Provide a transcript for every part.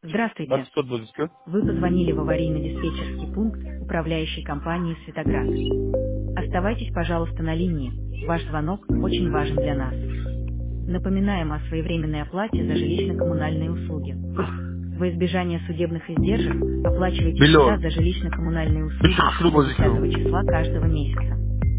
Здравствуйте. 25 будет, да? Вы позвонили в аварийно-диспетчерский пункт управляющей компании «Светоград». Оставайтесь, пожалуйста, на линии. Ваш звонок очень важен для нас. Напоминаем о своевременной оплате за жилищно-коммунальные услуги. Во избежание судебных издержек оплачивайте счета Biliyorum. за жилищно-коммунальные Bir услуги şaşırı до 10 gözüküyor. числа каждого месяца.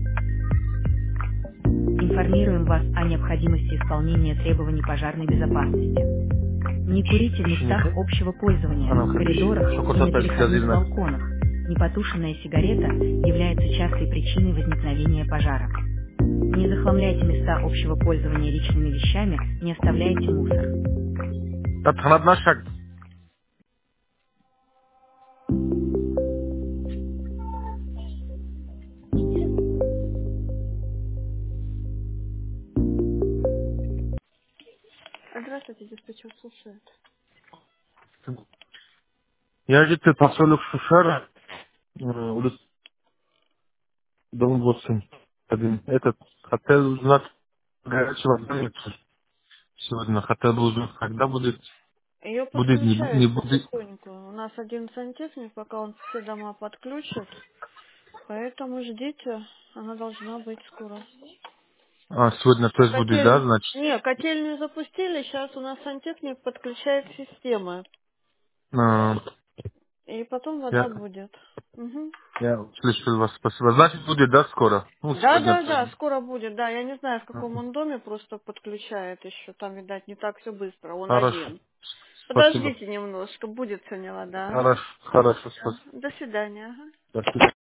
Информируем вас о необходимости исполнения требований пожарной безопасности. Не курите в местах Şimdi общего пользования, anam в kardeş. коридорах Çok и на ortak переходных yazıyla. балконах. Непотушенная сигарета является частой причиной возникновения пожара. Не захламляйте места общего пользования личными вещами, не оставляйте мусор. Da tanıdığına şak. Здравствуйте, диспетчер слушает. Я же ты поселок Шушара. Улица Дом 8. Один. Этот хотел узнать горячего времени. Сегодня хотел бы узнать, когда будет. Ее Будет, не подключают будет. потихоньку. У нас один сантехник, пока он все дома подключит. Поэтому ждите, она должна быть скоро. А, сегодня то есть будет, да, Котель... значит? Не, котельную запустили, сейчас у нас сантехник подключает системы. А, И потом вода я, будет. Мгм. я услышал вас, спасибо. Значит, будет, да, скоро? Ну, Да, сегодня да, то да, есть. скоро будет, да. Я не знаю, в каком Ага. он доме, просто подключает еще. Там, видать, не так все быстро, он Хорошо. один. Спасибо. Подождите немножко, будет сегодня вода, ага. Хорошо, хорошо, Да. спасибо. До свидания, ага. До свидания.